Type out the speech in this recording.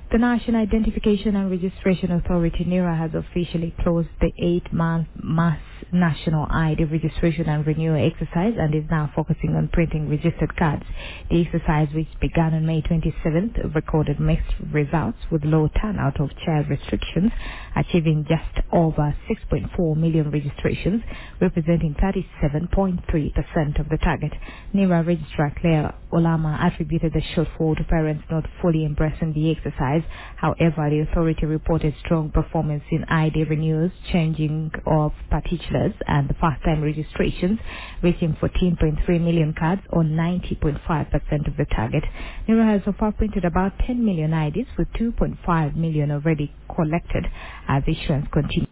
The National Identification and Registration Authority, NIRA, has officially closed the 8-month mass national ID registration and renewal exercise and is now focusing on printing registered cards. The exercise, which began on May 27th, recorded mixed results with low turnout of child restrictions, achieving just over 6.4 million registrations, representing 37.3% of the target. NIRA Registrar Claire Olama attributed the shortfall to parents not fully embracing the exercise. However, the authority reported strong performance in ID renewals, changing of particulars, and the first-time registrations, reaching 14.3 million cards or 90.5% of the target. NIRA has so far printed about 10 million IDs, with 2.5 million already collected as issuance continues.